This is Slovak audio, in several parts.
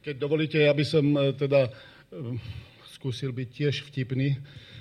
Keď dovolíte, ja by som skúsil byť tiež vtipný.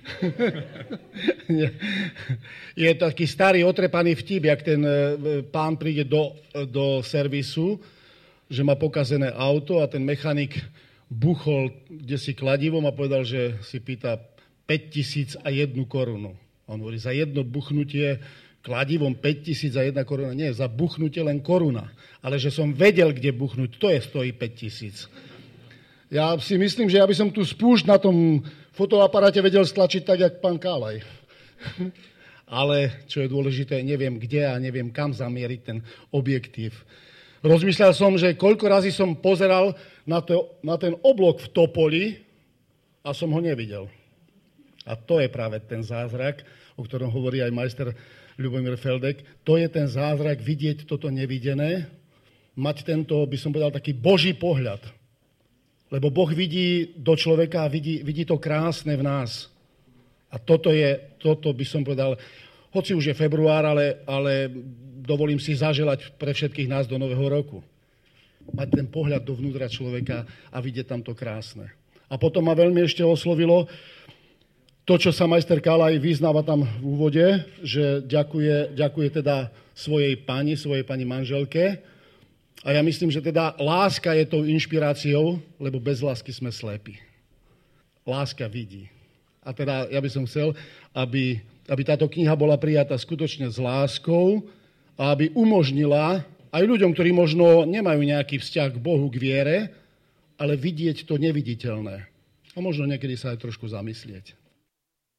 Je taký starý otrepaný vtip, jak ten pán príde do servisu, že má pokazené auto a ten mechanik buchol kdesi kladivom a povedal, že si pýta 5001 korunu. On hovorí, za jedno buchnutie kladivom 5001 koruna. Nie, za buchnutie len koruna. Ale že som vedel, kde buchnúť, to stojí 5000. Ja si myslím, že ja by som tú spúšť na tom fotoaparáte vedel stlačiť tak, jak pán Kálaj. Ale, čo je dôležité, neviem kde a neviem kam zamieriť ten objektív. Rozmýšľal som, že koľko razy som pozeral na ten oblok v Topoli a som ho nevidel. A to je práve ten zázrak, o ktorom hovorí aj majster Ľubomír Feldek. To je ten zázrak, vidieť toto nevidené, mať tento, by som povedal, taký boží pohľad. Lebo Boh vidí do človeka a vidí to krásne v nás. A toto by som povedal, hoci už je február, ale dovolím si zaželať pre všetkých nás do nového roku. Mať ten pohľad dovnútra človeka a vidieť tam to krásne. A potom ma veľmi ešte oslovilo to, čo sa majster Kálaj vyznáva tam v úvode, že ďakuje teda svojej pani manželke. A ja myslím, že teda láska je tou inšpiráciou, lebo bez lásky sme slepí. Láska vidí. A teda ja by som chcel, aby táto kniha bola prijatá skutočne s láskou a aby umožnila aj ľuďom, ktorí možno nemajú nejaký vzťah k Bohu, k viere, ale vidieť to neviditeľné. A možno niekedy sa aj trošku zamyslieť.